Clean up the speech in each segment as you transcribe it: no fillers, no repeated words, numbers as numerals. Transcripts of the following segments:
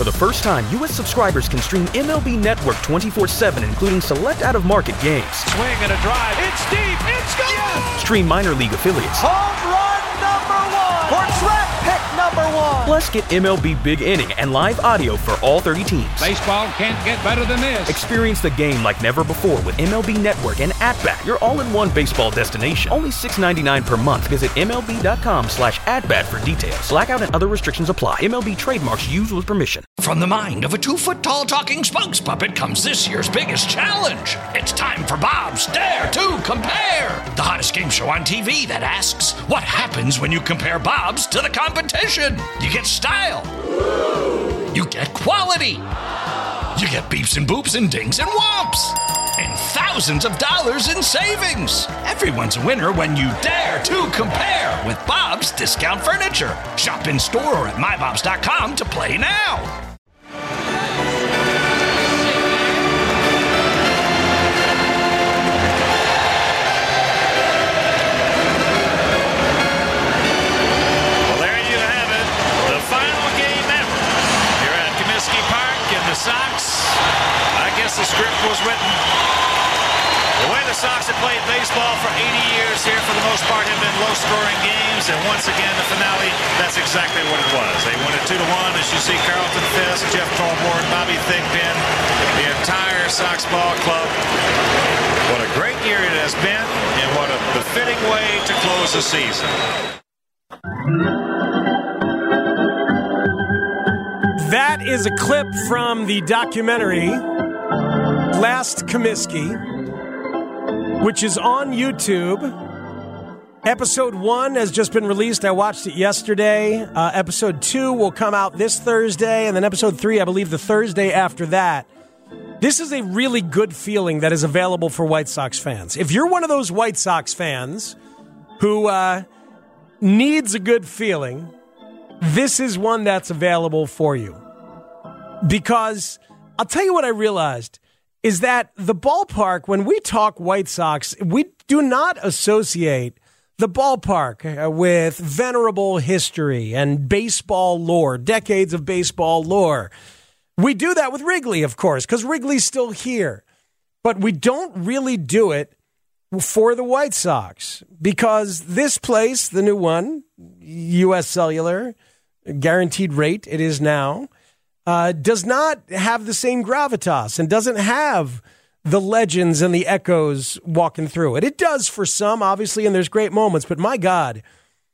For the first time, U.S. subscribers can stream MLB Network 24/7, including select out-of-market games. Swing and a drive. It's deep. It's gone. Yes! Stream minor league affiliates. Home run number 1. Or draft pick number 1. Plus, get MLB Big Inning and live audio for all 30 teams. Baseball can't get better than this. Experience the game like never before with MLB Network and At-Bat, your all-in-one baseball destination. Only $6.99 per month. Visit MLB.com/at-bat for details. Blackout and other restrictions apply. MLB trademarks used with permission. From the mind of a 2-foot-tall talking Spunks puppet comes this year's biggest challenge. It's time for Bob's Dare to Compare, the hottest game show on TV that asks, what happens when you compare Bob's to the competition? You get style. You get quality. You get beeps and boops and dings and whomps. And thousands of dollars in savings. Everyone's a winner when you dare to compare with Bob's Discount Furniture. Shop in store or at mybobs.com to play now. Sox, I guess the script was written. The way the Sox have played baseball for 80 years here, for the most part, have been low-scoring games, and once again, the finale, that's exactly what it was. They won it 2-1, as you see Carlton Fisk, Jeff Tolborn, Bobby Thigpen, the entire Sox ball club. What a great year it has been, and what a befitting way to close the season. That is a clip from the documentary Last Comiskey, which is on YouTube. Episode 1 has just been released. I watched it yesterday. Episode 2 will come out this Thursday, and then episode 3, I believe, the Thursday after that. This is a really good feeling that is available for White Sox fans. If you're one of those White Sox fans who needs a good feeling, this is one that's available for you. Because I'll tell you what I realized is that the ballpark, when we talk White Sox, we do not associate the ballpark with venerable history and baseball lore, decades of baseball lore. We do that with Wrigley, of course, because Wrigley's still here. But we don't really do it for the White Sox because this place, the new one, U.S. Cellular, guaranteed rate it is now, does not have the same gravitas and doesn't have the legends and the echoes walking through it. It does for some, obviously, and there's great moments, but my God,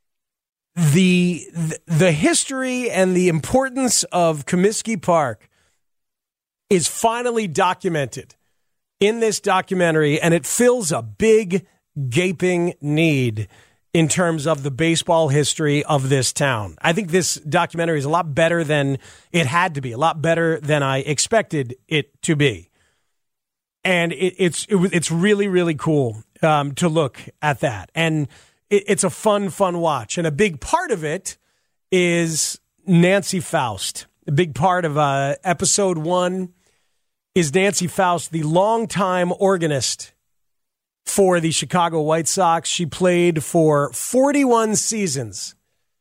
the history and the importance of Comiskey Park is finally documented in this documentary, and it fills a big, gaping need in terms of the baseball history of this town. I think this documentary is a lot better than it had to be, a lot better than I expected it to be. And it's really, really cool to look at that. And it's a fun watch. And a big part of it is Nancy Faust. A big part of episode 1 is Nancy Faust, the longtime organist for the Chicago White Sox. She played for 41 seasons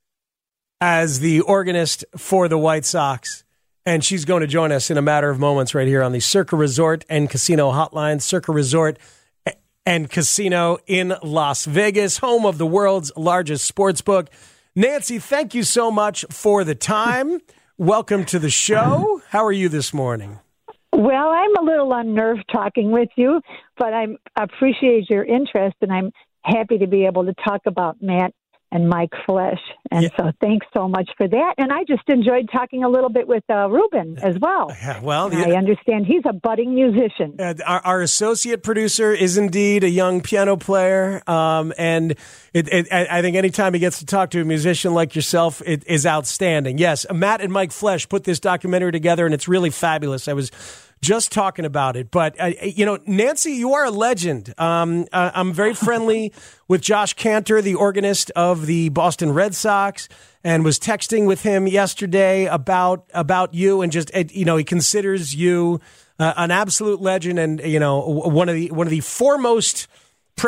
as the organist for the White Sox. And she's going to join us in a matter of moments right here on the Circa Resort and Casino Hotline. Circa Resort and Casino in Las Vegas, home of the world's largest sports book. Nancy, thank you so much for the time. Welcome to the show. How are you this morning? Well, I'm a little unnerved talking with you, but I appreciate your interest, and I'm happy to be able to talk about Matt and Mike Flesch. And so thanks so much for that. And I just enjoyed talking a little bit with Ruben as well. Well, I understand he's a budding musician. Our associate producer is indeed a young piano player. And I think anytime he gets to talk to a musician like yourself, it is outstanding. Yes, Matt and Mike Flesch put this documentary together, and it's really fabulous. I was just talking about it. But, Nancy, you are a legend. I'm very friendly with Josh Cantor, the organist of the Boston Red Sox, and was texting with him yesterday about you, and just, he considers you an absolute legend and, one of the foremost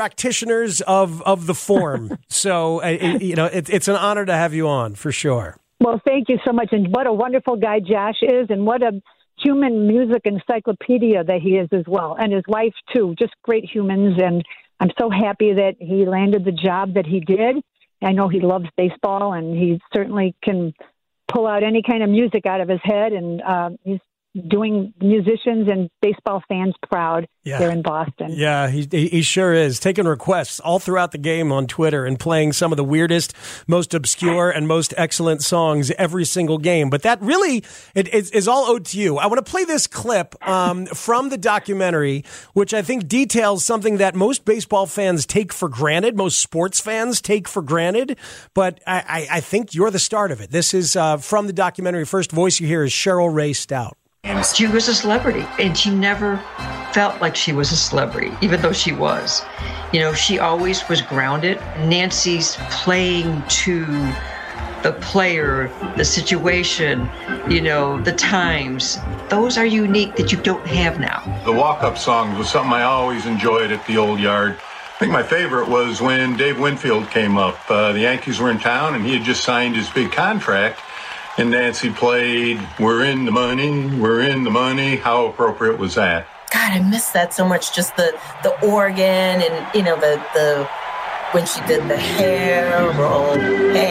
practitioners of the form. So, it's an honor to have you on, for sure. Well, thank you so much. And what a wonderful guy Josh is, and what a human music encyclopedia that he is as well. And his wife, too. Just great humans. And I'm so happy that he landed the job that he did. I know he loves baseball, and he certainly can pull out any kind of music out of his head. And he's doing musicians and baseball fans proud here in Boston. Yeah, he sure is. Taking requests all throughout the game on Twitter and playing some of the weirdest, most obscure, and most excellent songs every single game. But that really is all owed to you. I want to play this clip from the documentary, which I think details something that most baseball fans take for granted, most sports fans take for granted. But I think you're the start of it. This is from the documentary. First voice you hear is Cheryl Ray Stout. She was a celebrity, and she never felt like she was a celebrity, even though she was. You know, she always was grounded. Nancy's playing to the player, the situation, you know, the times. Those are unique that you don't have now. The walk-up songs was something I always enjoyed at the old yard. I think my favorite was when Dave Winfield came up. The Yankees were in town, and he had just signed his big contract. And Nancy played, "We're in the money, we're in the money." How appropriate was that? God, I miss that so much. Just the organ and, you know, the when she did the Harold.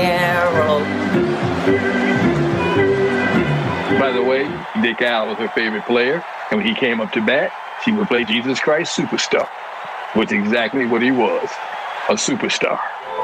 By the way, Dick Allen was her favorite player. And when he came up to bat, she would play Jesus Christ Superstar, which is exactly what he was, a superstar.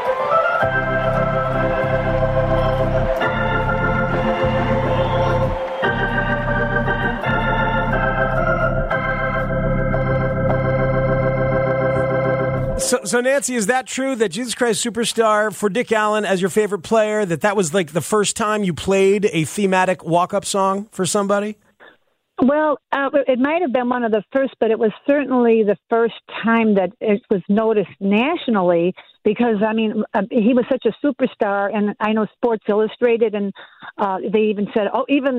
So Nancy, is that true that Jesus Christ Superstar for Dick Allen as your favorite player, that was like the first time you played a thematic walk-up song for somebody? Well, it might have been one of the first, but it was certainly the first time that it was noticed nationally because, I mean, he was such a superstar, and I know Sports Illustrated, and they even said, even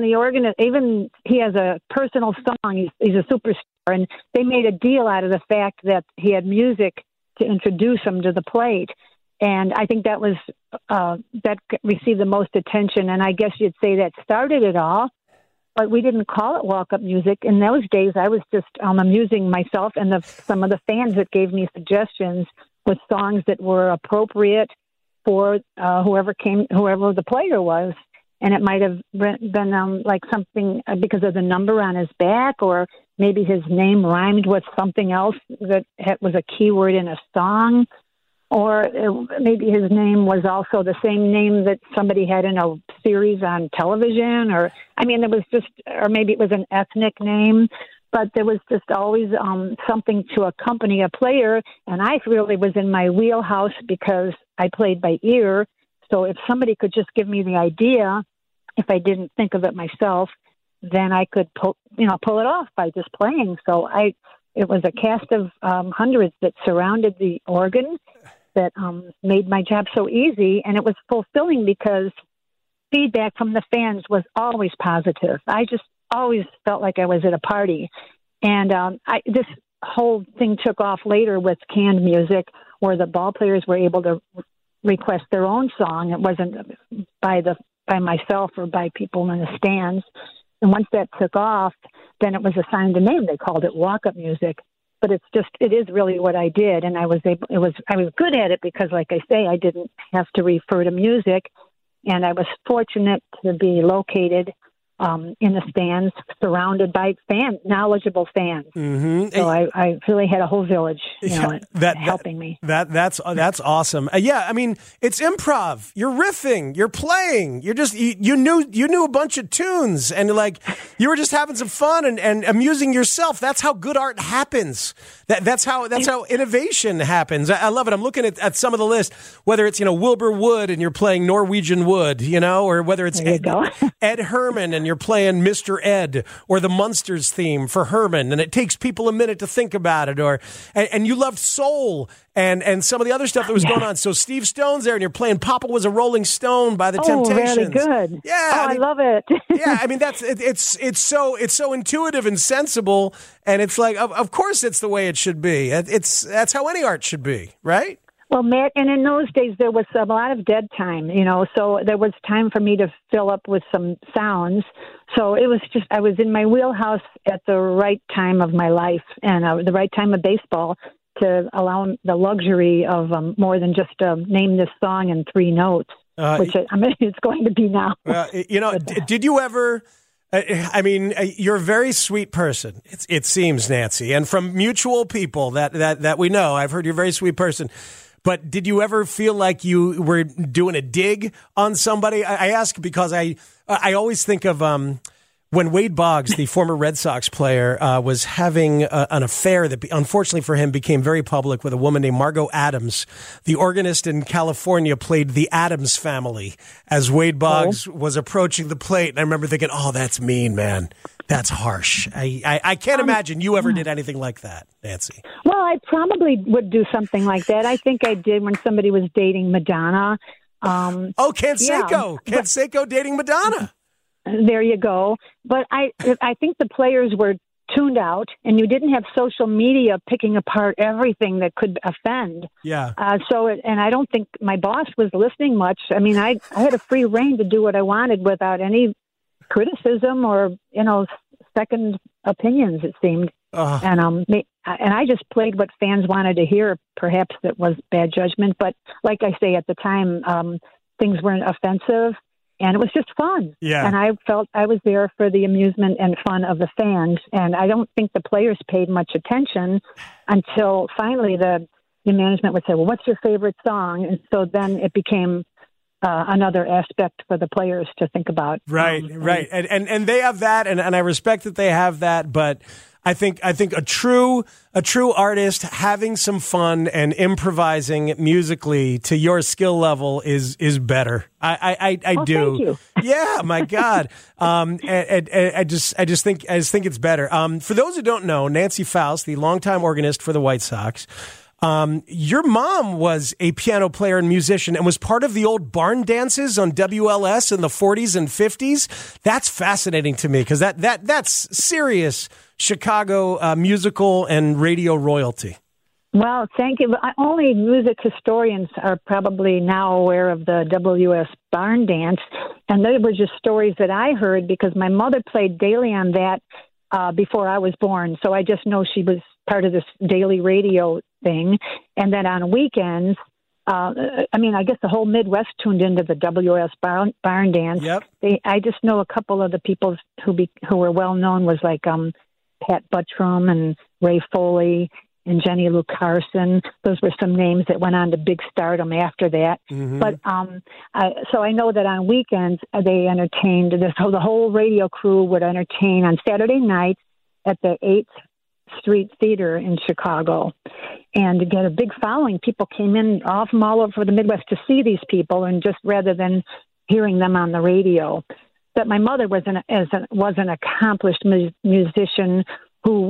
he has a personal song, he's a superstar, and they made a deal out of the fact that he had music to introduce him to the plate. And I think that was that received the most attention, and I guess you'd say that started it all. But we didn't call it walk-up music. In those days, I was just amusing myself and some of the fans that gave me suggestions with songs that were appropriate for whoever the player was. And it might have been like something because of the number on his back, or maybe his name rhymed with something else that was a keyword in a song. Or maybe his name was also the same name that somebody had in a series on television, or maybe it was an ethnic name, but there was just always something to accompany a player. And I really was in my wheelhouse because I played by ear. So if somebody could just give me the idea, if I didn't think of it myself, then I could pull it off by just playing. So it was a cast of hundreds that surrounded the organ that made my job so easy, and it was fulfilling because feedback from the fans was always positive. I just always felt like I was at a party. And this whole thing took off later with canned music, where the ball players were able to request their own song. It wasn't by myself or by people in the stands. And once that took off, then it was assigned a name. They called it walk-up music. But it is really what I did, and I was good at it because, like I say, I didn't have to refer to music, and I was fortunate to be located in the stands, surrounded by knowledgeable fans. Mm-hmm. So I really had a whole village, helping me. That's awesome. I mean, it's improv. You're riffing. You're playing. You're just you knew a bunch of tunes, and like you were just having some fun and amusing yourself. That's how good art happens. That's how innovation happens. I love it. I'm looking at some of the list, whether it's Wilbur Wood and you're playing Norwegian Wood, or whether it's Ed Herman and you're playing Mr. Ed, or the Munsters theme for Herman, and it takes people a minute to think about it, and you loved soul and some of the other stuff that was going on. So Steve Stone's there, and you're playing "Papa Was a Rolling Stone" by the Temptations. Really good. Yeah, I love it. Yeah, I mean it's so intuitive and sensible, and it's like of course it's the way it should be. That's how any art should be, right? Well, Matt, and in those days there was a lot of dead time, so there was time for me to fill up with some sounds. So it was just, I was in my wheelhouse at the right time of my life and the right time of baseball to allow the luxury of more than just name this song in 3 notes, which it's going to be now. Did you ever... you're a very sweet person. It seems, Nancy, and from mutual people that we know, I've heard you're a very sweet person. But did you ever feel like you were doing a dig on somebody? I ask because I always think of when Wade Boggs, the former Red Sox player, was having an affair that, unfortunately for him, became very public with a woman named Margot Adams. The organist in California played the Addams Family as Wade Boggs was approaching the plate. And I remember thinking, oh, that's mean, man. That's harsh. I can't imagine you ever did anything like that, Nancy. Well, I probably would do something like that. I think I did when somebody was dating Madonna. Canseco. Yeah, Canseco dating Madonna. There you go. But I think the players were tuned out, and you didn't have social media picking apart everything that could offend. Yeah. And I don't think my boss was listening much. I mean, I had a free rein to do what I wanted without any criticism or second opinions, it seemed. And I just played what fans wanted to hear. Perhaps that was bad judgment, but like I say, at the time, things weren't offensive. And it was just fun. Yeah. And I felt I was there for the amusement and fun of the fans. And I don't think the players paid much attention until finally the management would say, well, what's your favorite song? And so then it became another aspect for the players to think about. Right. And they have that, and I respect that they have that, but I think a true artist having some fun and improvising musically to your skill level is better. I do. Thank you. Yeah, my God. I just think it's better. For those who don't know, Nancy Faust, the longtime organist for the White Sox, your mom was a piano player and musician and was part of the old barn dances on WLS in the 40s and 50s. That's fascinating to me because that's serious Chicago musical and radio royalty. Well, thank you. Only music historians are probably now aware of the WS barn dance, and they were just stories that I heard because my mother played daily on that before I was born, so I just know she was part of this daily radio thing. And then on weekends, I guess the whole Midwest tuned into the WS barn dance. Yep. I just know a couple of the people who were well known was like Pat Buttram and Ray Foley and Jenny Lou Carson. Those were some names that went on to big stardom after that. Mm-hmm. But so I know that on weekends they entertained the whole radio crew would entertain on Saturday nights at the 8th Street Theater in Chicago, and to get a big following. People came in from all over the Midwest to see these people, and just rather than hearing them on the radio. But my mother was an accomplished musician who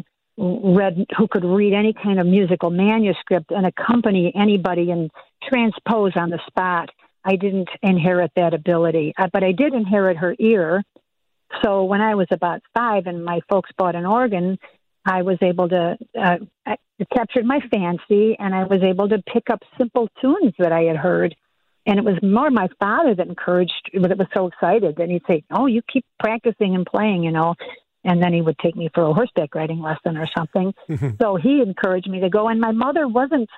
could read any kind of musical manuscript and accompany anybody and transpose on the spot. I didn't inherit that ability, but I did inherit her ear. So when I was about 5 and my folks bought an organ, I was able to, it captured my fancy, and I was able to pick up simple tunes that I had heard. And it was more my father that encouraged, but it was so excited. And he'd say, oh, you keep practicing and playing, And then he would take me for a horseback riding lesson or something. Mm-hmm. So he encouraged me to go. And my mother wasn't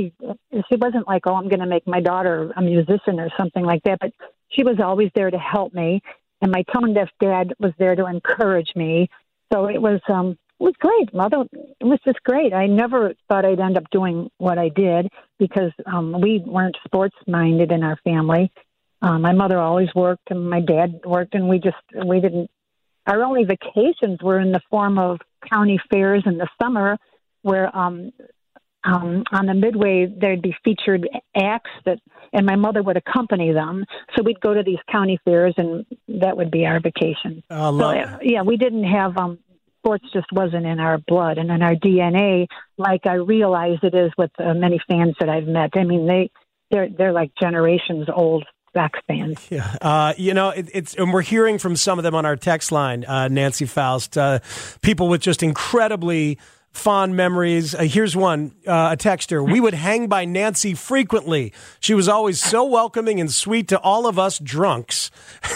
like, oh, I'm going to make my daughter a musician or something like that. But she was always there to help me. And my tone-deaf dad was there to encourage me. So it was great. Mother, it was just great. I never thought I'd end up doing what I did because we weren't sports-minded in our family. My mother always worked and my dad worked, and we didn't. Our only vacations were in the form of county fairs in the summer where on the Midway there'd be featured acts and my mother would accompany them. So we'd go to these county fairs, and that would be our vacation. We didn't have sports, just wasn't in our blood and in our DNA like I realize it is with many fans that I've met. I mean, they're like generations old Sox fans. Yeah. And we're hearing from some of them on our text line, Nancy Faust, people with just incredibly fond memories. Here's one, a texter. We would hang by Nancy frequently. She was always so welcoming and sweet to all of us drunks,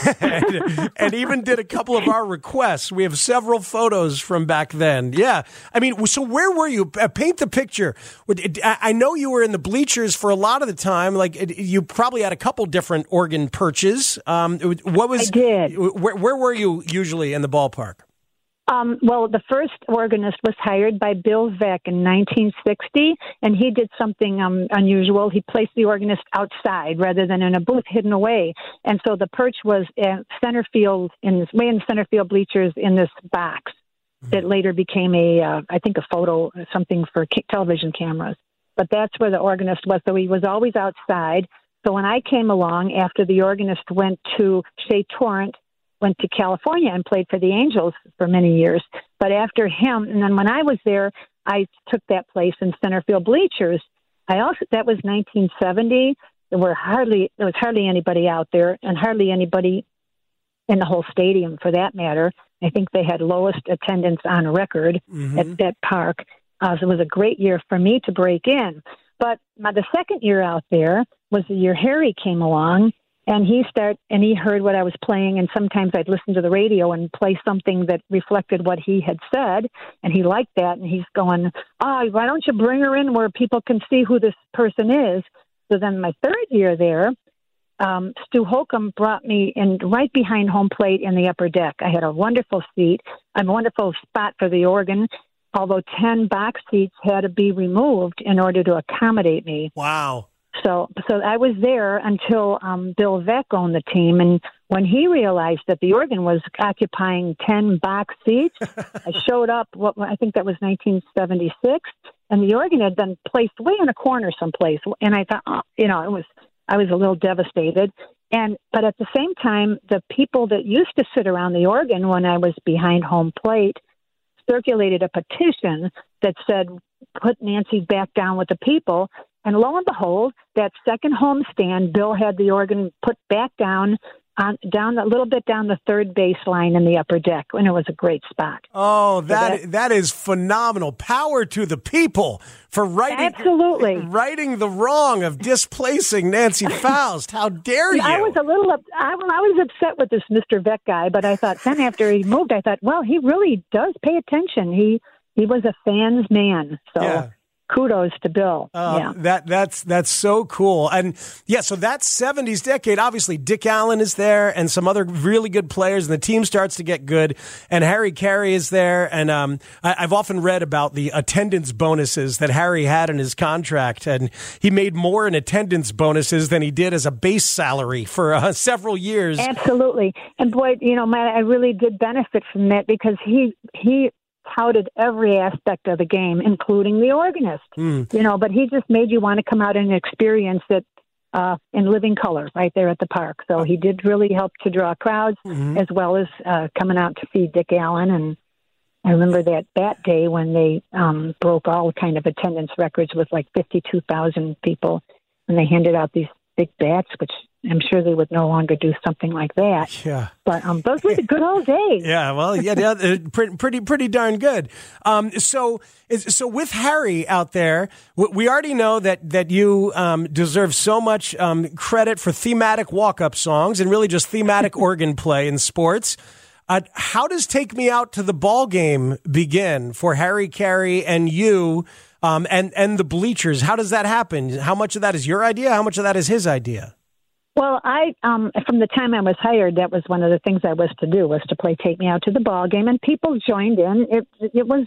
and even did a couple of our requests. We have several photos from back then. Yeah. I mean, so where were you? Paint the picture. I know you were in the bleachers for a lot of the time. Like, you probably had a couple different organ perches. I did. Where were you usually in the ballpark? Well, the first organist was hired by Bill Veeck in 1960, and he did something unusual. He placed the organist outside rather than in a booth hidden away. And so the perch was center field, in center field bleachers in this box that later became I think a photo, something for television cameras. But that's where the organist was. So he was always outside. So when I came along after the organist went to Shea Torrent, went to California and played for the Angels for many years. But after him, and then when I was there, I took that place in center field bleachers. That was 1970. There was hardly anybody out there, and hardly anybody in the whole stadium for that matter. I think they had lowest attendance on record at that park. So it was a great year for me to break in. But the second year out there was the year Harry came along. And he heard what I was playing, and sometimes I'd listen to the radio and play something that reflected what he had said, and he liked that, and he's going, why don't you bring her in where people can see who this person is? So then my third year there, Stu Holcomb brought me in right behind home plate in the upper deck. I had a wonderful seat, a wonderful spot for the organ, although 10 box seats had to be removed in order to accommodate me. Wow. So I was there until Bill Veeck owned the team, and when he realized that the organ was occupying 10 box seats, I showed up. I think that was 1976, and the organ had been placed way in a corner someplace. And I thought, I was a little devastated. But at the same time, the people that used to sit around the organ when I was behind home plate circulated a petition that said, "Put Nancy back down with the people." And lo and behold, that second homestand, Bill had the organ put back down a little bit down the third baseline in the upper deck, and it was a great spot. Oh, that is phenomenal. Power to the people for righting the wrong of displacing Nancy Faust. How dare you? I was I was upset with this Mr. Veeck guy, but I thought then after he moved, I thought, well, he really does pay attention. He was a fan's man, so. Yeah. Kudos to Bill. That's so cool. And so that 70s decade, obviously Dick Allen is there and some other really good players, and the team starts to get good, and Harry Caray is there. And I've often read about the attendance bonuses that Harry had in his contract, and he made more in attendance bonuses than he did as a base salary for several years. Absolutely. And boy, Matt, I really did benefit from that because he touted every aspect of the game, including the organist. But he just made you want to come out and experience it in living color right there at the park. So he did really help to draw crowds, as well as coming out to see Dick Allen. And I remember that day when they broke all kind of attendance records with like 52,000 people, and they handed out these big bats, which I'm sure they would no longer do something like that. Yeah. But those were the good old days. Yeah, well, pretty darn good. So with Harry out there, we already know that you deserve so much credit for thematic walk-up songs and really just thematic organ play in sports. How does Take Me Out to the Ball Game begin for Harry Caray and you and the bleachers? How does that happen? How much of that is your idea? How much of that is his idea? Well, from the time I was hired, that was one of the things I was to do, was to play Take Me Out to the Ball Game, and people joined in. It was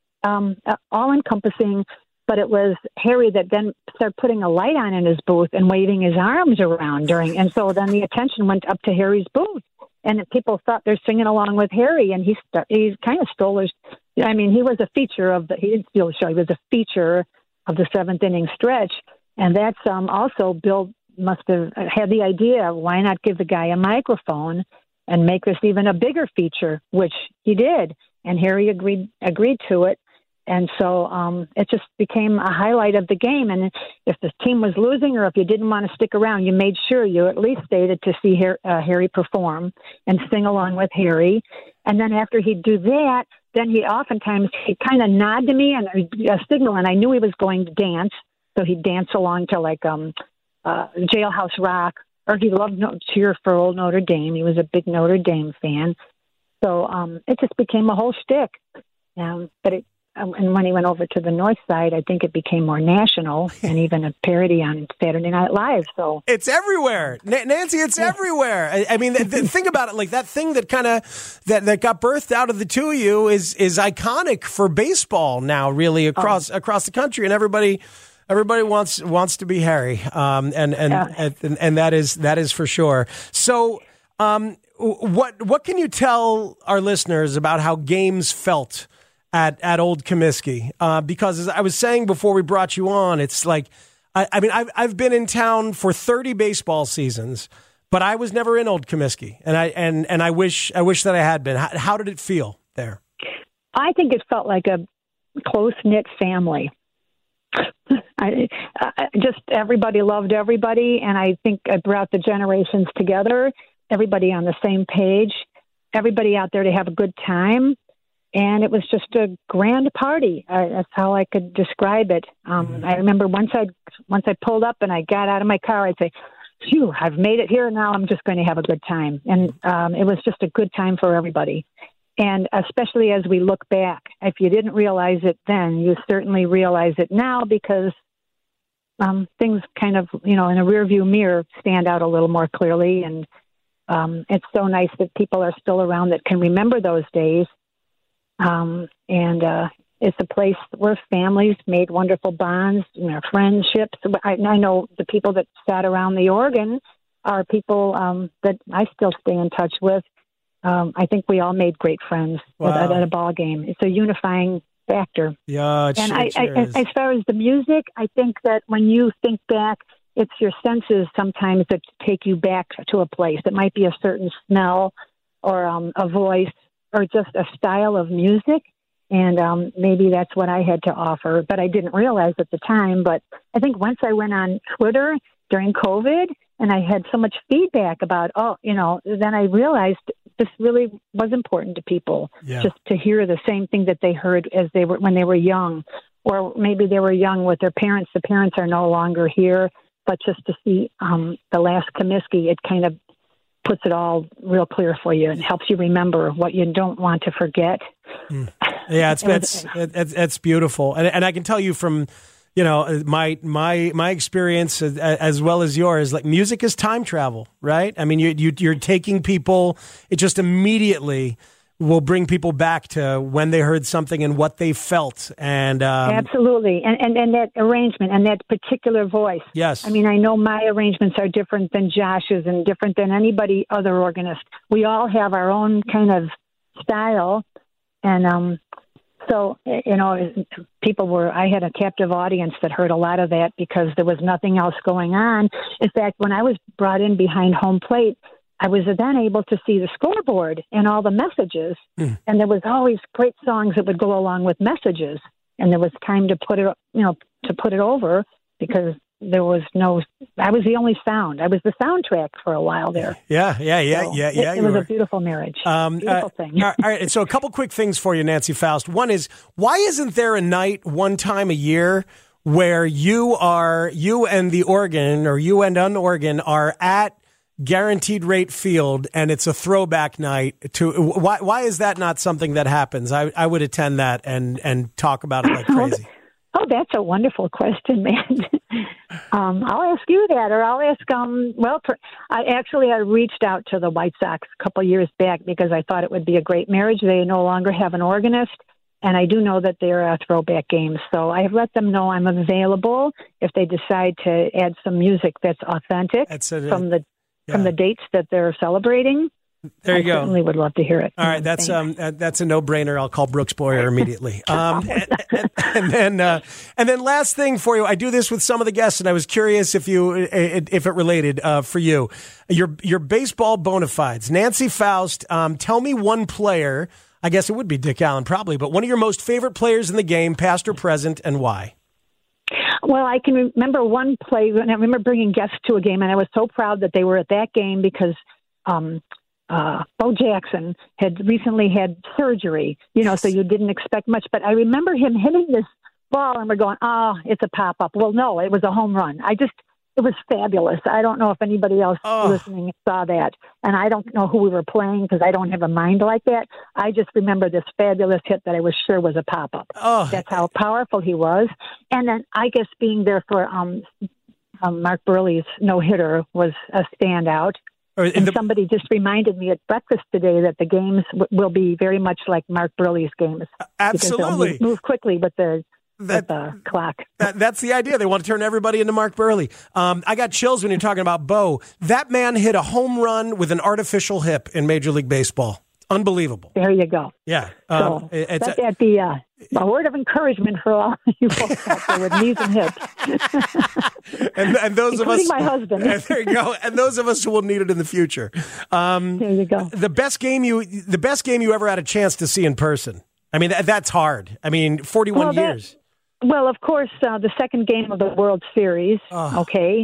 all-encompassing, but it was Harry that then started putting a light on in his booth and waving his arms around and so then the attention went up to Harry's booth, and people thought they're singing along with Harry, and he kind of stole his. I mean, he was a feature he didn't steal the show. He was a feature of the seventh inning stretch, and that's also Bill must have had the idea, why not give the guy a microphone and make this even a bigger feature, which he did. And Harry agreed to it. And so it just became a highlight of the game. And if the team was losing or if you didn't want to stick around, you made sure you at least stayed to see Harry perform and sing along with Harry. And then after he'd do that, then he'd kind of nod to me and a signal, and I knew he was going to dance. So he'd dance along to like Jailhouse Rock, or he loved cheer for old Notre Dame. He was a big Notre Dame fan. So it just became a whole shtick. And when he went over to the North Side, I think it became more national and even a parody on Saturday Night Live. So it's everywhere, Nancy. It's everywhere. I mean, think about it. Like that thing that kind of that got birthed out of the two of you is iconic for baseball now, really across the country, and everybody wants to be Harry, and that is for sure. So, what can you tell our listeners about how games felt at Old Comiskey? Because as I was saying before we brought you on, it's like, I've been in town for 30 baseball seasons, but I was never in Old Comiskey, and I wish that I had been. How did it feel there? I think it felt like a close-knit family. Just everybody loved everybody, and I think I brought the generations together, everybody on the same page, everybody out there to have a good time. And it was just a grand party. That's how I could describe it. I remember once I pulled up and I got out of my car, I'd say, phew, I've made it here. Now I'm just going to have a good time. And it was just a good time for everybody. And especially as we look back, if you didn't realize it then, you certainly realize it now, because things kind of, in a rearview mirror stand out a little more clearly. And it's so nice that people are still around that can remember those days. It's a place where families made wonderful bonds, friendships. I know the people that sat around the organ are people that I still stay in touch with. I think we all made great friends at a ball game. It's a unifying factor. Yeah, and as far as the music, I think that when you think back, it's your senses sometimes that take you back to a place. It might be a certain smell or a voice, or just a style of music, and maybe that's what I had to offer, but I didn't realize at the time. But I think once I went on Twitter during COVID, and I had so much feedback about, then I realized this really was important to people, just to hear the same thing that they heard when they were young, or maybe they were young with their parents. The parents are no longer here, but just to see the last Comiskey, it kind of puts it all real clear for you and helps you remember what you don't want to forget. Yeah, it's beautiful, and I can tell you from my experience as well as yours. Like, music is time travel, right? I mean, you're taking people. It just immediately will bring people back to when they heard something and what they felt. And absolutely, and that arrangement and that particular voice. Yes, I mean, I know my arrangements are different than Josh's and different than anybody other organist. We all have our own kind of style, and so I had a captive audience that heard a lot of that because there was nothing else going on. In fact, when I was brought in behind home plate, I was then able to see the scoreboard and all the messages, and there was always great songs that would go along with messages, and there was time to put it over, because I was the only sound. I was the soundtrack for a while there. Yeah. It was a beautiful marriage. Beautiful thing. All right. And so a couple quick things for you, Nancy Faust. One is, why isn't there a night one time a year where you and the organ, or you and an organ, are at Guaranteed Rate Field, and it's a throwback night to why is that not something that happens? I would attend that and talk about it like crazy. Oh, that's a wonderful question, man. I'll ask you that, or I'll ask, I reached out to the White Sox a couple of years back because I thought it would be a great marriage. They no longer have an organist, and I do know that they're throwback games. So I've let them know I'm available if they decide to add some music that's authentic from the dates that they're celebrating. There you go. I certainly would love to hear it. All right, that's a no-brainer. I'll call Brooks Boyer immediately. And then last thing for you, I do this with some of the guests, and I was curious if it related for you. Your baseball bona fides, Nancy Faust. Tell me one player. I guess it would be Dick Allen, probably, but one of your most favorite players in the game, past or present, and why? Well, I can remember one play, and I remember bringing guests to a game, and I was so proud that they were at that game because Bo Jackson had recently had surgery, so you didn't expect much. But I remember him hitting this ball, and we're going, it's a pop-up. Well, no, it was a home run. It was fabulous. I don't know if anybody else listening saw that. And I don't know who we were playing because I don't have a mind like that. I just remember this fabulous hit that I was sure was a pop-up. That's how powerful he was. And then I guess being there for Mark Burley's no-hitter was a standout. And somebody just reminded me at breakfast today that the games will be very much like Mark Burley's games. Absolutely. Because they'll move quickly with the clock. That's the idea. They want to turn everybody into Mark Burley. I got chills when you're talking about Bo. That man hit a home run with an artificial hip in Major League Baseball. Unbelievable. There you go. Yeah. So that'd be a word of encouragement for all you folks out there with knees and hips. and those of us, including my husband. There you go. And those of us who will need it in the future. There you go. The best game you ever had a chance to see in person. I mean, that's hard. I mean, 41 years. Well, of course, the second game of the World Series. Okay,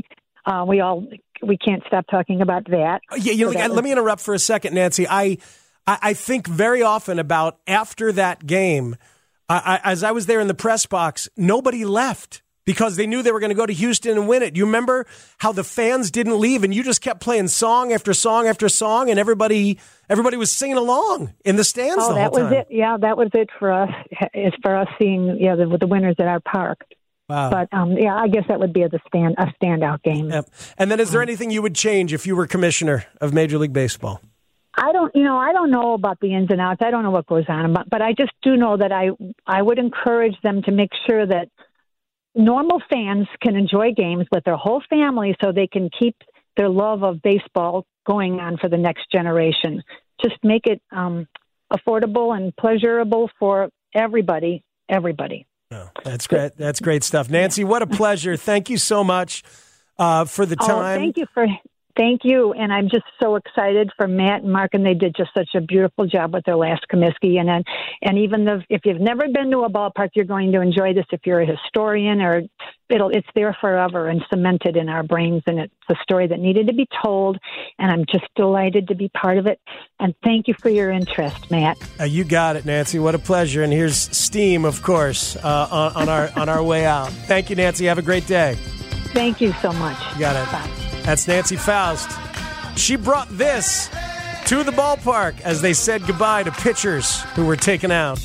we can't stop talking about that. Yeah, let me interrupt for a second, Nancy. I think very often about after that game. As I was there in the press box, nobody left because they knew they were going to go to Houston and win it. You remember how the fans didn't leave, and you just kept playing song after song after song, and everybody was singing along in the stands the whole time. That was it. Yeah, that was it for us. It's for us seeing the winners at our park. Wow. But I guess that would be a standout game. Yep. And then, is there anything you would change if you were commissioner of Major League Baseball? I don't know about the ins and outs. I don't know what goes on, but I just do know that I would encourage them to make sure that normal fans can enjoy games with their whole family so they can keep their love of baseball going on for the next generation. Just make it affordable and pleasurable for everybody. Oh, that's great. That's great stuff. Nancy, what a pleasure. Thank you so much for the time. Thank you. And I'm just so excited for Matt and Mark, and they did just such a beautiful job with their last Comiskey. And even if you've never been to a ballpark, you're going to enjoy this. If you're a historian, it's there forever and cemented in our brains. And it's a story that needed to be told. And I'm just delighted to be part of it. And thank you for your interest, Matt. You got it, Nancy. What a pleasure. And here's Steam, of course, on our way out. Thank you, Nancy. Have a great day. Thank you so much. You got it. Bye. That's Nancy Faust. She brought this to the ballpark as they said goodbye to pitchers who were taken out.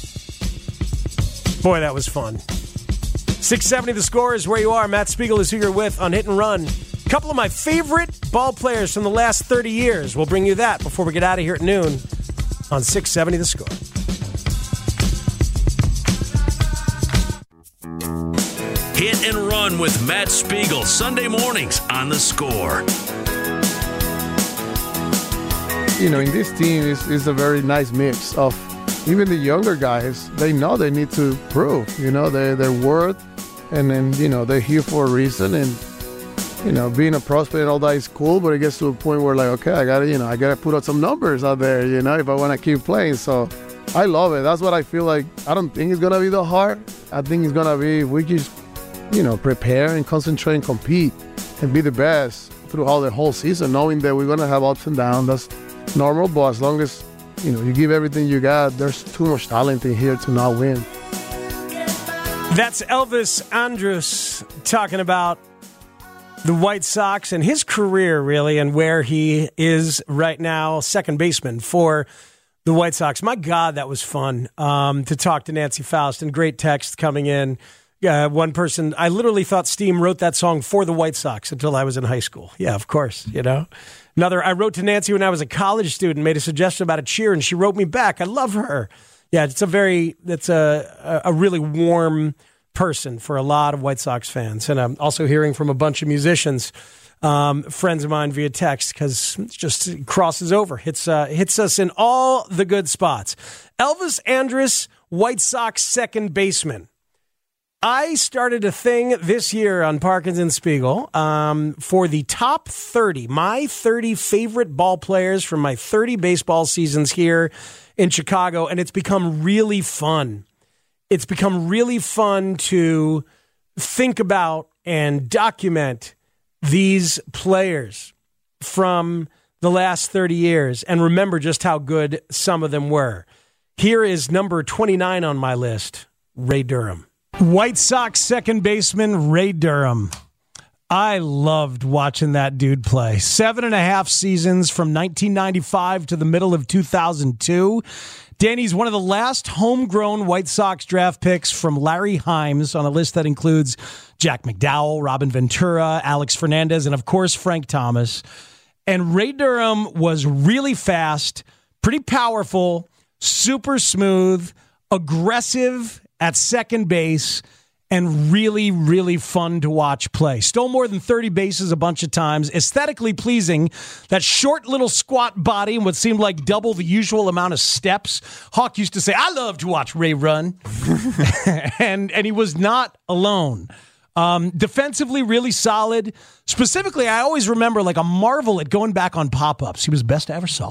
Boy, that was fun. 670 The Score is where you are. Matt Spiegel is who you're with on Hit and Run. A couple of my favorite ball players from the last 30 years. We'll bring you that before we get out of here at noon on 670 The Score. Hit and Run with Matt Spiegel, Sunday mornings on The Score. In this team is a very nice mix of even the younger guys. They know they need to prove, their worth, and then, they're here for a reason. And, being a prospect and all that is cool, but it gets to a point where, okay, I gotta put out some numbers out there, if I want to keep playing. So I love it. That's what I feel like. I don't think it's going to be that hard. I think it's going to be, we just, prepare and concentrate and compete and be the best throughout the whole season, knowing that we're going to have ups and downs. That's normal, but as long as, you give everything you got, there's too much talent in here to not win. That's Elvis Andrus talking about the White Sox and his career, really, and where he is right now, second baseman for the White Sox. My God, that was fun to talk to Nancy Faust, and great text coming in. One person, I literally thought Steam wrote that song for the White Sox until I was in high school. Yeah, of course, Another, I wrote to Nancy when I was a college student, made a suggestion about a cheer, and she wrote me back. I love her. Yeah, it's a really warm person for a lot of White Sox fans. And I'm also hearing from a bunch of musicians, friends of mine via text, because it crosses over, hits us in all the good spots. Elvis Andrus, White Sox second baseman. I started a thing this year on Parkinson Spiegel for the top 30, my 30 favorite ball players from my 30 baseball seasons here in Chicago, and it's become really fun. It's become really fun to think about and document these players from the last 30 years and remember just how good some of them were. Here is number 29 on my list, Ray Durham. White Sox second baseman Ray Durham. I loved watching that dude play. 7.5 seasons from 1995 to the middle of 2002. Danny's one of the last homegrown White Sox draft picks from Larry Himes on a list that includes Jack McDowell, Robin Ventura, Alex Fernandez, and of course Frank Thomas. And Ray Durham was really fast, pretty powerful, super smooth, aggressive at second base, and really, really fun to watch play. Stole more than 30 bases a bunch of times. Aesthetically pleasing. That short little squat body and what seemed like double the usual amount of steps. Hawk used to say, I love to watch Ray run. and he was not alone. Defensively, really solid. Specifically, I always remember like a marvel at going back on pop-ups. He was best I ever saw.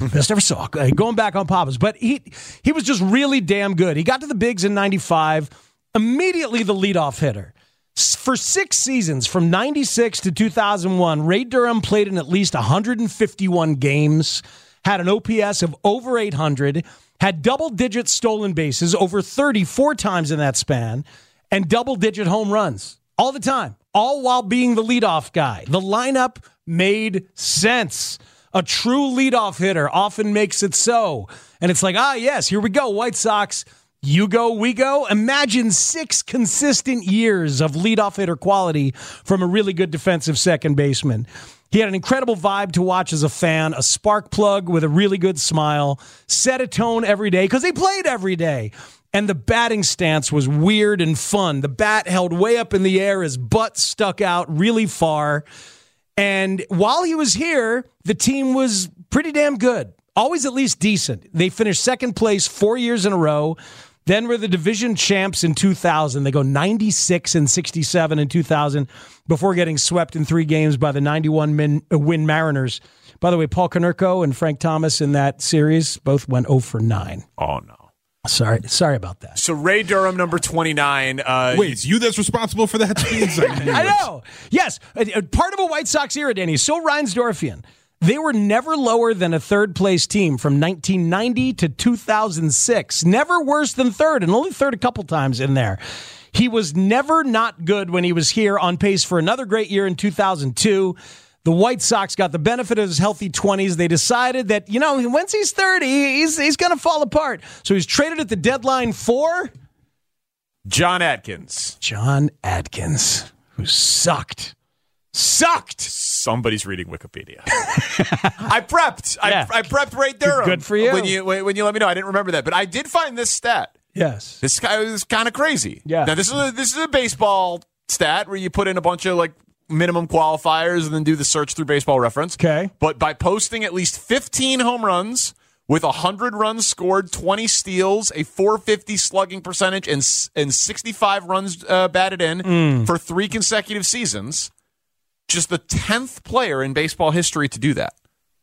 Going back on pop-ups. But he was just really damn good. He got to the bigs in 95. Immediately the leadoff hitter. For 6 seasons, from 96 to 2001, Ray Durham played in at least 151 games, had an OPS of over 800, had double-digit stolen bases, over 34 times in that span, and double-digit home runs all the time, all while being the leadoff guy. The lineup made sense. A true leadoff hitter often makes it so. And it's like, yes, here we go, White Sox. You go, we go. Imagine 6 consistent years of leadoff hitter quality from a really good defensive second baseman. He had an incredible vibe to watch as a fan, a spark plug with a really good smile, set a tone every day because he played every day. And the batting stance was weird and fun. The bat held way up in the air, his butt stuck out really far. And while he was here, the team was pretty damn good. Always at least decent. They finished second place 4 years in a row. Then were the division champs in 2000. They go 96 and 67 in 2000 before getting swept in 3 games by the 91-win Mariners. By the way, Paul Konerko and Frank Thomas in that series both went 0 for 9. Oh, no. Sorry about that. So Ray Durham, number 29. Wait, it's you that's responsible for that speed? I know. Yes. Part of a White Sox era, Danny. So Reinsdorfian. They were never lower than a third-place team from 1990 to 2006. Never worse than third, and only third a couple times in there. He was never not good when he was here, on pace for another great year in 2002. The White Sox got the benefit of his healthy 20s. They decided that, once he's 30, he's going to fall apart. So he's traded at the deadline for John Atkins. John Atkins, who sucked. Somebody's reading Wikipedia. I prepped. Yeah. I prepped Ray Durham. Good for you. When you let me know, I didn't remember that, but I did find this stat. Yes. This guy was kind of crazy. Yeah. Now this is a baseball stat where you put in a bunch of like minimum qualifiers and then do the search through Baseball Reference. Okay. But by posting at least 15 home runs with 100 runs scored, 20 steals, a .450 slugging percentage, and 65 runs batted in for 3 consecutive seasons. Just the 10th player in baseball history to do that.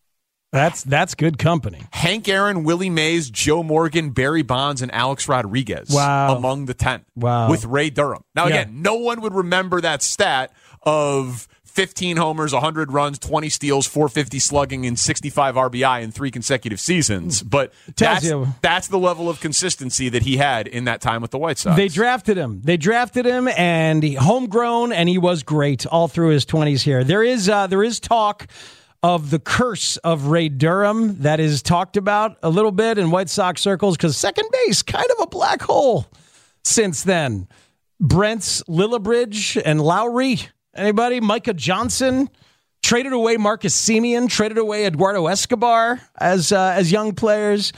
That's good company. Hank Aaron, Willie Mays, Joe Morgan, Barry Bonds, and Alex Rodriguez among the 10 with Ray Durham. Now, again, no one would remember that stat of 15 homers, 100 runs, 20 steals, .450 slugging, and 65 RBI in 3 consecutive seasons. But that's the level of consistency that he had in that time with the White Sox. They drafted him, and he homegrown, and he was great all through his 20s here. There is talk of the curse of Ray Durham that is talked about a little bit in White Sox circles because second base, kind of a black hole since then. Brents, Lillibridge, and Lowry. Anybody? Micah Johnson traded away Marcus Semien, traded away Eduardo Escobar as young players.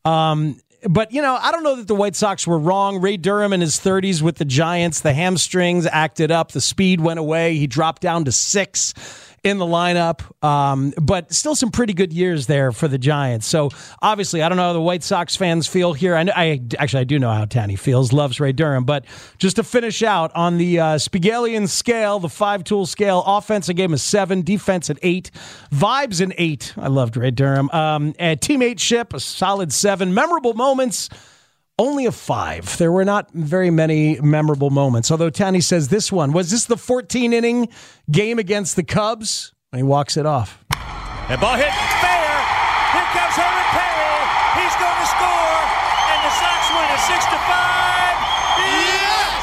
But, I don't know that the White Sox were wrong. Ray Durham in his 30s with the Giants, the hamstrings acted up. The speed went away. He dropped down to 6 in the lineup. But still some pretty good years there for the Giants. So, obviously, I don't know how the White Sox fans feel here. I do know how Tanny feels, loves Ray Durham. But just to finish out, on the Spigelian scale, the 5-tool scale, offense I gave him a 7, defense at 8, vibes an 8. I loved Ray Durham. Teammateship, a solid 7. Memorable moments, only a 5. There were not very many memorable moments. Although Tanny says was this the 14-inning game against the Cubs? And he walks it off. The ball hit fair. Here comes Herbert Perry. He's going to score. And the Sox win it 6-5. Yes!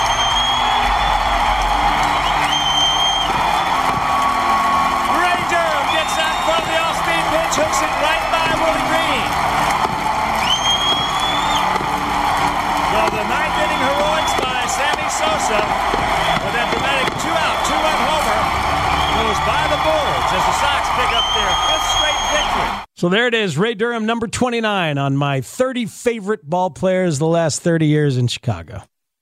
Ray Durham gets out in front of the off-speed pitch. Hooks it right by Willie Green. So the ninth inning heroics by Sammy Sosa with that dramatic 2-out, 2-run homer goes by the boards as the Sox pick up their 5th straight victory. So there it is, Ray Durham, number 29 on my 30 favorite ball players the last 30 years in Chicago.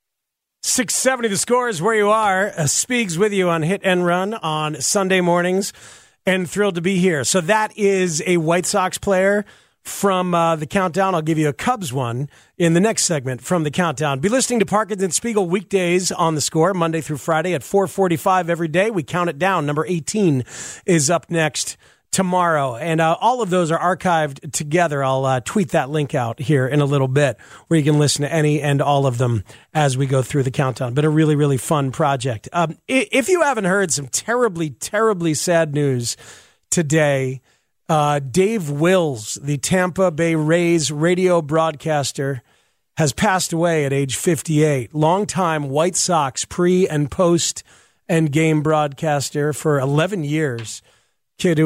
670 The Score is where you are. Speaks with you on Hit and Run on Sunday mornings, and thrilled to be here. So that is a White Sox player from the Countdown. I'll give you a Cubs one in the next segment from the Countdown. Be listening to Parkins and Spiegel weekdays on The Score, Monday through Friday at 4:45 every day. We count it down. Number 18 is up next tomorrow. And all of those are archived together. I'll tweet that link out here in a little bit where you can listen to any and all of them as we go through the Countdown. But a really, really fun project. If you haven't heard some terribly, terribly sad news today, Dave Wills, the Tampa Bay Rays radio broadcaster, has passed away at age 58. Longtime White Sox pre- and post-end game broadcaster for 11 years. Guy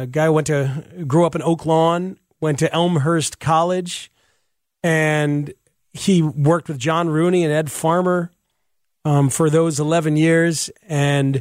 grew up in Oak Lawn, went to Elmhurst College, and he worked with John Rooney and Ed Farmer for those 11 years, and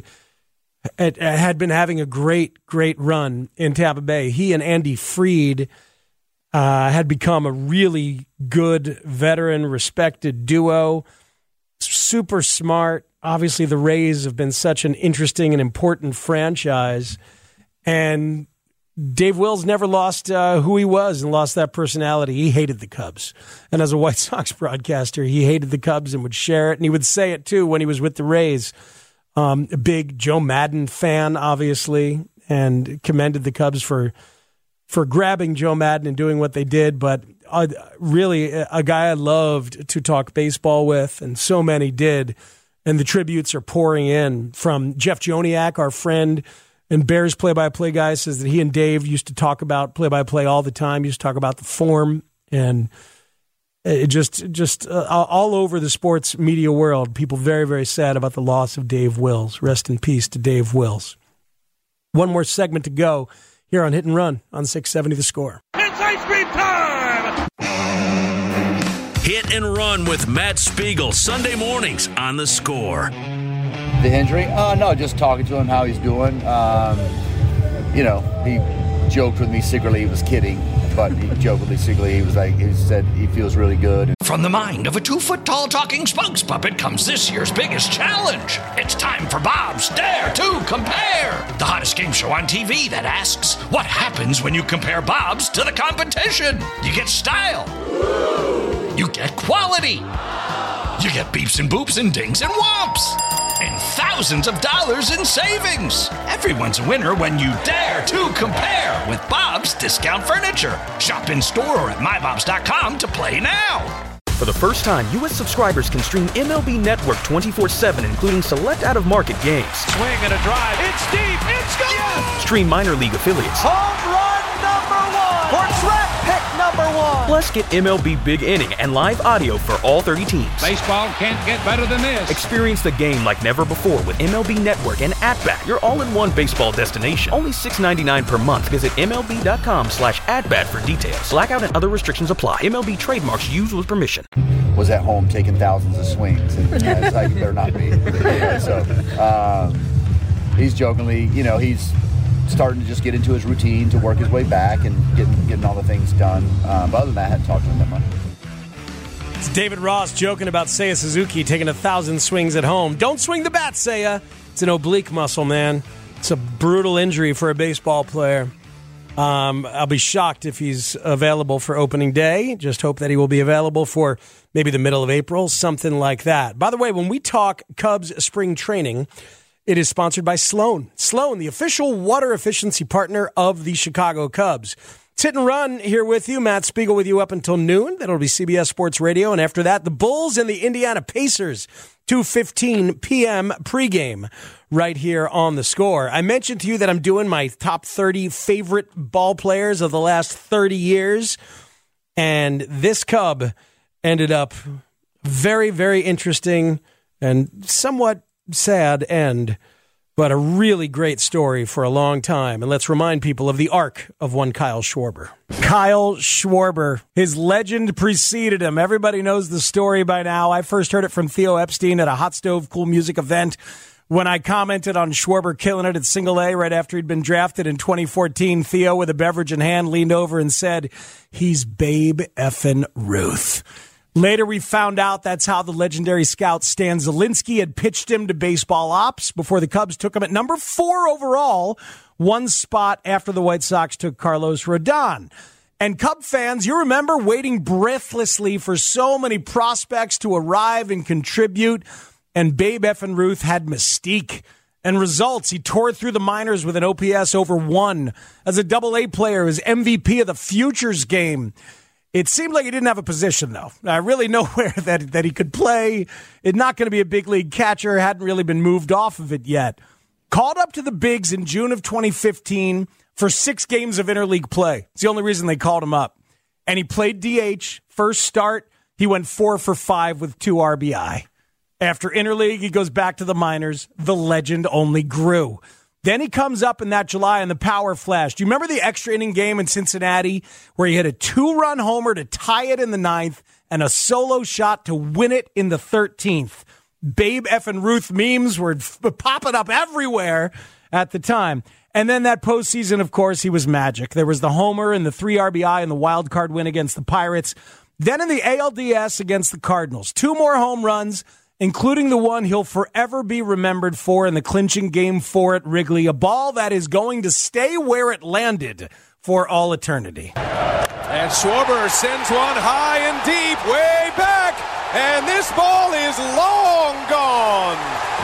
had been having a great, great run in Tampa Bay. He and Andy Freed had become a really good veteran, respected duo, super smart. Obviously, the Rays have been such an interesting and important franchise. And Dave Wills never lost who he was and lost that personality. He hated the Cubs. And as a White Sox broadcaster, he hated the Cubs and would share it. And he would say it, too, when he was with the Rays. A big Joe Madden fan, obviously, and commended the Cubs for grabbing Joe Madden and doing what they did. But really, a guy I loved to talk baseball with, and so many did. And the tributes are pouring in from Jeff Joniak, our friend, and Bears play-by-play guy, says that he and Dave used to talk about play-by-play all the time, used to talk about the form, and it just all over the sports media world, people very, very sad about the loss of Dave Wills. Rest in peace to Dave Wills. One more segment to go here on Hit and Run on 670 The Score. It's ice cream time! Hit and Run with Matt Spiegel, Sunday mornings on The Score. The injury? No, just talking to him, how he's doing. He joked with me secretly, he was kidding, but he joked with me secretly, he said he feels really good. From the mind of a 2-foot-tall talking spokes puppet comes this year's biggest challenge. It's time for Bob's Dare to Compare, the hottest game show on TV that asks, what happens when you compare Bob's to the competition? You get style. You get quality. You get beeps and boops and dings and whomps. And thousands of dollars in savings. Everyone's a winner when you dare to compare with Bob's Discount Furniture. Shop in store or at mybobs.com to play now. For the first time, U.S. subscribers can stream MLB Network 24/7, including select out-of-market games. Swing and a drive. It's deep. It's gone. Yes. Stream minor league affiliates. Home run number 1. Or draft pick number 1. Plus, get MLB Big Inning and live audio for all 30 teams. Baseball can't get better than this. Experience the game like never before with MLB Network and At-Bat, your all-in-one baseball destination. Only $6.99 per month. Visit MLB.com/at-bat for details. Blackout and other restrictions apply. MLB trademarks used with permission. Was at home taking thousands of swings, and it's like, better not be. He's jokingly, he's starting to just get into his routine to work his way back and getting all the things done. But other than that, I hadn't talked to him that much. It's David Ross joking about Seiya Suzuki taking 1,000 swings at home. Don't swing the bat, Seiya. It's an oblique muscle, man. It's a brutal injury for a baseball player. I'll be shocked if he's available for opening day. Just hope that he will be available for maybe the middle of April, something like that. By the way, when we talk Cubs spring training, it is sponsored by Sloan. Sloan, the official water efficiency partner of the Chicago Cubs. It's Hit and Run here with you. Matt Spiegel with you up until noon. That'll be CBS Sports Radio. And after that, the Bulls and the Indiana Pacers, 2:15 p.m. pregame right here on The Score. I mentioned to you that I'm doing my top 30 favorite ball players of the last 30 years. And this Cub ended up very, very interesting and somewhat sad end, but a really great story for a long time. And let's remind people of the arc of one Kyle Schwarber. Kyle Schwarber, his legend preceded him. Everybody knows the story by now. I first heard it from Theo Epstein at a Hot Stove Cool Music event when I commented on Schwarber killing it at Single A right after he'd been drafted in 2014. Theo, with a beverage in hand, leaned over and said, "He's Babe effing Ruth." Later, we found out that's how the legendary scout Stan Zielinski had pitched him to baseball ops before the Cubs took him at number 4 overall, one spot after the White Sox took Carlos Rodon. And Cub fans, you remember waiting breathlessly for so many prospects to arrive and contribute, and Babe effing Ruth had mystique and results. He tore through the minors with an OPS over 1. As a Double-A player, he was MVP of the Futures game. It seemed like he didn't have a position, though. Really nowhere that he could play. It's not going to be a big league catcher. Hadn't really been moved off of it yet. Called up to the bigs in June of 2015 for 6 games of interleague play. It's the only reason they called him up. And he played DH. First start, he went 4 for 5 with 2 RBI. After interleague, he goes back to the minors. The legend only grew. Then he comes up in that July in the power flash. Do you remember the extra inning game in Cincinnati where he hit a 2-run homer to tie it in the 9th and a solo shot to win it in the 13th? Babe effing Ruth memes were popping up everywhere at the time. And then that postseason, of course, he was magic. There was the homer and the 3 RBI and the wild card win against the Pirates. Then in the ALDS against the Cardinals, 2 more home runs, including the one he'll forever be remembered for in the clinching Game 4 at Wrigley, a ball that is going to stay where it landed for all eternity. And Schwarber sends one high and deep, way back, and this ball is long gone.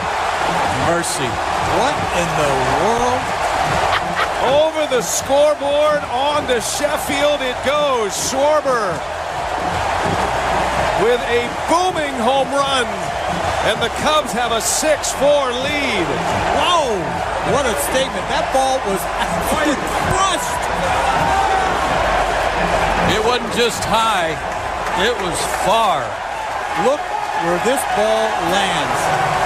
Mercy. What in the world? Over the scoreboard, on to Sheffield it goes. Schwarber with a booming home run. And the Cubs have a 6-4 lead. Whoa! What a statement. That ball was crushed. It wasn't just high. It was far. Look where this ball lands.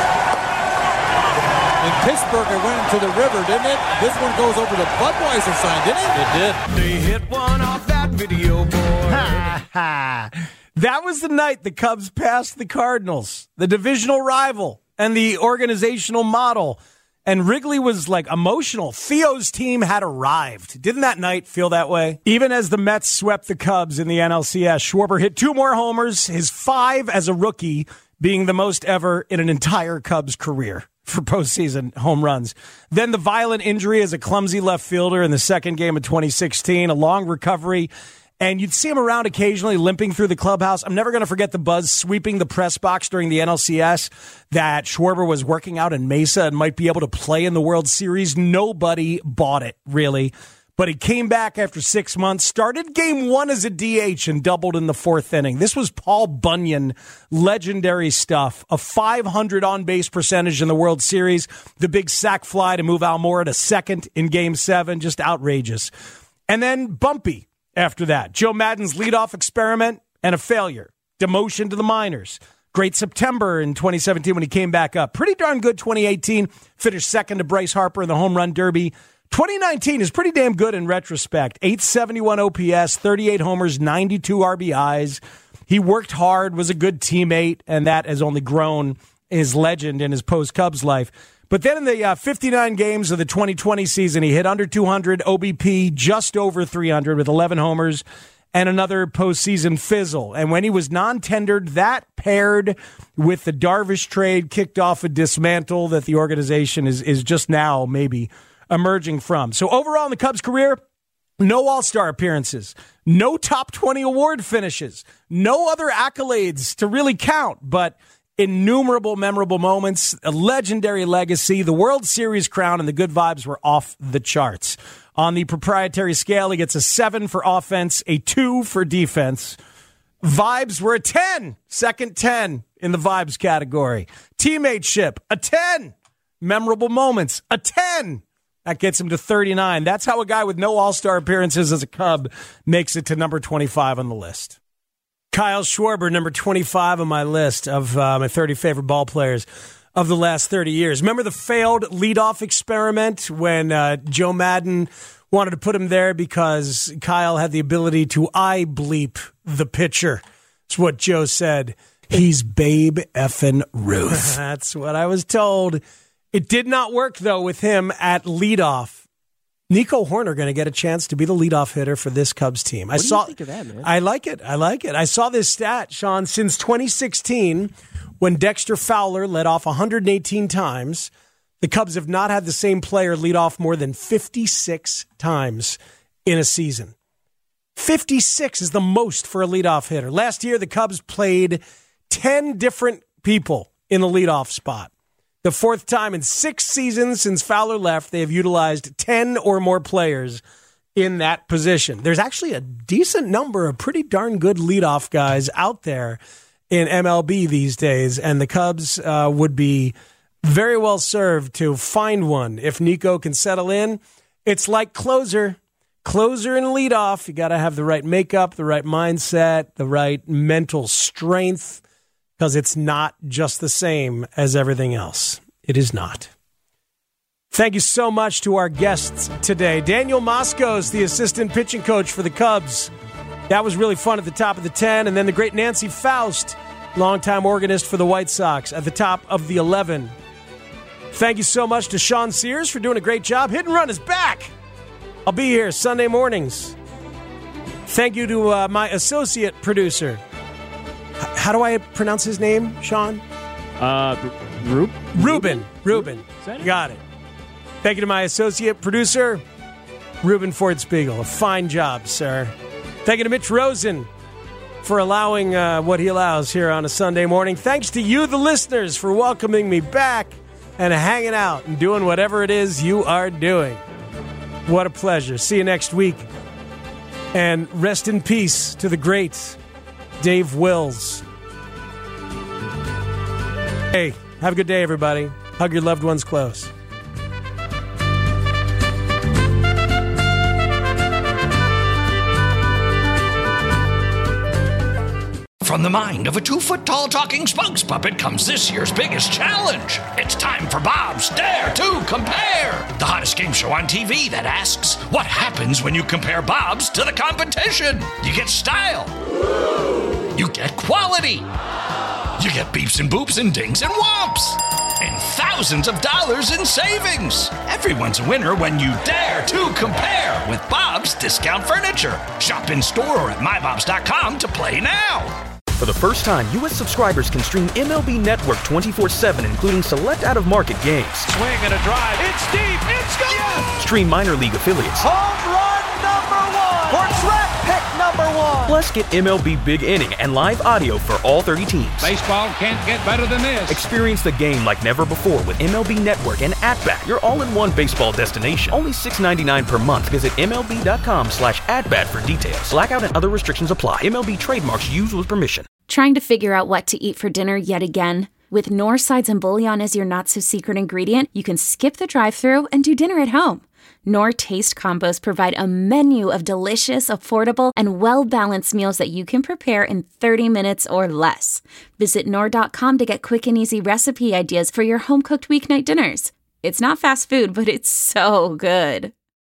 In Pittsburgh, it went into the river, didn't it? This one goes over the Budweiser sign, didn't it? It did. They hit one off that video board. Ha ha. That was the night the Cubs passed the Cardinals, the divisional rival and the organizational model. And Wrigley was like emotional. Theo's team had arrived. Didn't that night feel that way? Even as the Mets swept the Cubs in the NLCS, Schwarber hit 2 more homers, his 5 as a rookie being the most ever in an entire Cubs career for postseason home runs. Then the violent injury as a clumsy left fielder in the second game of 2016, a long recovery. And you'd see him around occasionally limping through the clubhouse. I'm never going to forget the buzz sweeping the press box during the NLCS that Schwarber was working out in Mesa and might be able to play in the World Series. Nobody bought it, really. But he came back after 6 months, started game 1 as a DH and doubled in the 4th inning. This was Paul Bunyan, legendary stuff. A .500 on-base percentage in the World Series. The big sac fly to move Almora to second in game 7. Just outrageous. And then bumpy. After that, Joe Maddon's leadoff experiment and a failure. Demotion to the minors. Great September in 2017 when he came back up. Pretty darn good 2018. Finished second to Bryce Harper in the home run derby. 2019 is pretty damn good in retrospect. 871 OPS, 38 homers, 92 RBIs. He worked hard, was a good teammate, and that has only grown his legend in his post-Cubs life. But then in the 59 games of the 2020 season, he hit under 200, OBP just over 300 with 11 homers and another postseason fizzle. And when he was non-tendered, that paired with the Darvish trade kicked off a dismantle that the organization is just now maybe emerging from. So overall in the Cubs' career, no All-Star appearances, no top 20 award finishes, no other accolades to really count, but innumerable memorable moments, a legendary legacy, the World Series crown, and the good vibes were off the charts. On the proprietary scale, he gets a 7 for offense, a 2 for defense. Vibes were a 10, second 10 in the vibes category. Teammateship, a 10. Memorable moments, a 10. That gets him to 39. That's how a guy with no all-star appearances as a Cub makes it to number 25 on the list. Kyle Schwarber, number 25 on my list of my 30 favorite ball players of the last 30 years. Remember the failed leadoff experiment when Joe Madden wanted to put him there because Kyle had the ability to eye bleep the pitcher? That's what Joe said. He's Babe effing Ruth. That's what I was told. It did not work, though, with him at leadoff. Nico Horner going to get a chance to be the leadoff hitter for this Cubs team. What do you think of that, man? I like it. I saw this stat, Sean, since 2016, when Dexter Fowler led off 118 times, the Cubs have not had the same player lead off more than 56 times in a season. 56 is the most for a leadoff hitter. Last year, the Cubs played 10 different people in the leadoff spot. The fourth time in 6 seasons since Fowler left, they have utilized 10 or more players in that position. There's actually a decent number of pretty darn good leadoff guys out there in MLB these days, and the Cubs would be very well served to find one. If Nico can settle in, it's like closer. Closer and leadoff, you got to have the right makeup, the right mindset, the right mental strength, because it's not just the same as everything else. It is not. Thank you so much to our guests today. Daniel Moskos, the assistant pitching coach for the Cubs. That was really fun at the top of the 10. And then the great Nancy Faust, longtime organist for the White Sox, at the top of the 11. Thank you so much to Sean Sears for doing a great job. Hit and Run is back. I'll be here Sunday mornings. Thank you to my associate producer. How do I pronounce his name, Sean? Ruben. You got it. Thank you to my associate producer, Ruben Ford Spiegel. A fine job, sir. Thank you to Mitch Rosen for allowing what he allows here on a Sunday morning. Thanks to you, the listeners, for welcoming me back and hanging out and doing whatever it is you are doing. What a pleasure. See you next week. And rest in peace to the great Dave Wills. Hey, have a good day, everybody. Hug your loved ones close. From the mind of a 2-foot-tall talking spokes puppet comes this year's biggest challenge. It's time for Bob's Dare to Compare, the hottest game show on TV that asks, what happens when you compare Bob's to the competition? You get style. You get quality. You get beeps and boops and dings and whomps. And thousands of dollars in savings. Everyone's a winner when you dare to compare with Bob's Discount Furniture. Shop in store or at mybobs.com to play now. For the first time, U.S. subscribers can stream MLB Network 24/7, including select out-of-market games. Swing and a drive. It's deep. It's gone. Yes. Stream minor league affiliates. Home run number 1. Or draft pick number 1. Plus, get MLB Big Inning and live audio for all 30 teams. Baseball can't get better than this. Experience the game like never before with MLB Network and At-Bat, your all-in-one baseball destination. Only $6.99 per month. Visit MLB.com/at-bat for details. Blackout and other restrictions apply. MLB trademarks used with permission. Trying to figure out what to eat for dinner yet again? With Knorr Sides and Bouillon as your not-so-secret ingredient, you can skip the drive-thru and do dinner at home. Knorr Taste Combos provide a menu of delicious, affordable, and well-balanced meals that you can prepare in 30 minutes or less. Visit Knorr.com to get quick and easy recipe ideas for your home-cooked weeknight dinners. It's not fast food, but it's so good.